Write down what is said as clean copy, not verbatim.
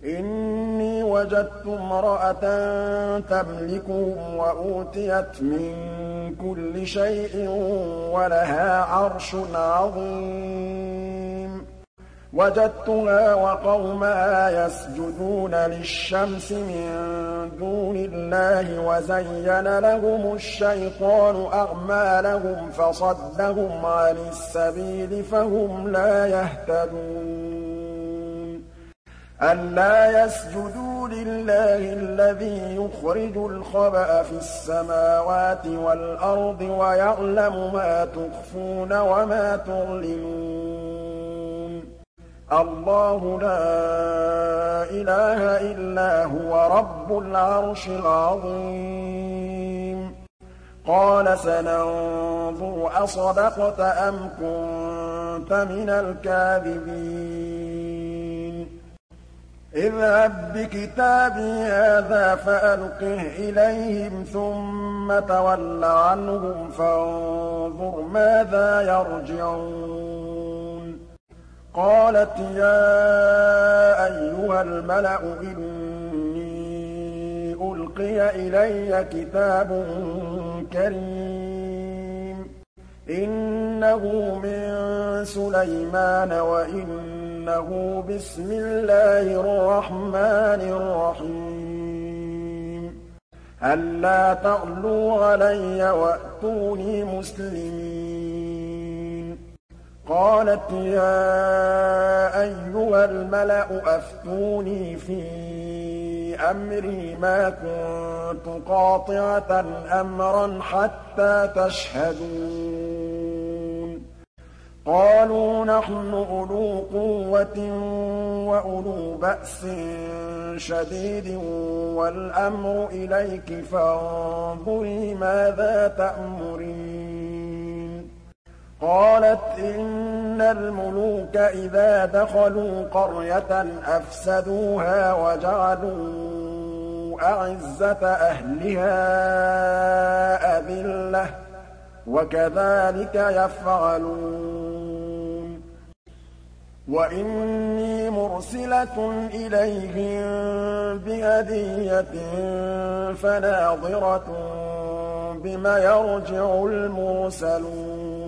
إِنِّي وَجَدتُّ امْرَأَةً تَمْلِكُهُمْ وَأُوتِيَتْ مِن كُلِّ شَيْءٍ وَلَهَا عَرْشٌ عَظِيمٌ وَجَدتُّهَا وَقَوْمَهَا يَسْجُدُونَ لِلشَّمْسِ مِن دُونِ اللَّهِ وَزَيَّنَ لَهُمُ الشَّيْطَانُ أَعْمَالَهُمْ فَصَدَّهُمْ عَنِ السَّبِيلِ فَهُمْ لَا يَهْتَدُونَ أَلَّا يَسْجُدُوا لِلَّهِ الَّذِي يُخْرِجُ الْخَبْءَ فِي السَّمَاوَاتِ وَالْأَرْضِ وَيَعْلَمُ مَا تُخْفُونَ وَمَا تُعْلِنُونَ اللَّهُ لَا إِلَٰهَ إِلَّا هُوَ رَبُّ الْعَرْشِ الْعَظِيمِ قَالَ سَنَنظُرُ أَصَدَقْتَ أَمْ كُنتَ مِنَ الْكَاذِبِينَ اذْهَب بِّكِتَابِي هَٰذَا فَأَلْقِهْ إِلَيْهِمْ ثُمَّ تَوَلَّ عَنْهُمْ فَانظُرْ مَاذَا يَرْجِعُونَ قَالَتْ يَا أَيُّهَا الْمَلَأُ إِنِّي أُلْقِيَ إِلَيَّ كِتَابٌ كَرِيمٌ إِنَّهُ مِن سُلَيْمَانَ وَإِنَّهُ بِسْمِ اللَّهِ الرَّحْمَٰنِ الرَّحِيمِ أَلَّا تَعْلُوا عَلَيَّ وَأْتُونِي مُسْلِمِينَ قَالَتْ يَا أَيُّهَا الْمَلَأُ أَفْتُونِي فِي أَمْرِي مَا كُنتُ قَاطِعَةً أَمْرًا حَتَّىٰ تَشْهَدُونِ قَالُوا نَحْنُ أُولُو قُوَّةٍ وَأُولُو بَأْسٍ شَدِيدٍ وَالْأَمْرُ إِلَيْكِ فَانظُرِي مَاذَا تَأْمُرِينَ قَالَتْ إِنَّ الْمُلُوكَ إِذَا دَخَلُوا قَرْيَةً أَفْسَدُوهَا وَجَعَلُوا أَعِزَّةَ أَهْلِهَا أَذِلَّةً ۖ وَكَذَٰلِكَ يَفْعَلُونَ وَإِنِّي مُرْسِلَةٌ إِلَيْهِم بِهَدِيَّةٍ فَنَاظِرَةٌ بِمَ يَرْجِعُ الْمُرْسَلُونَ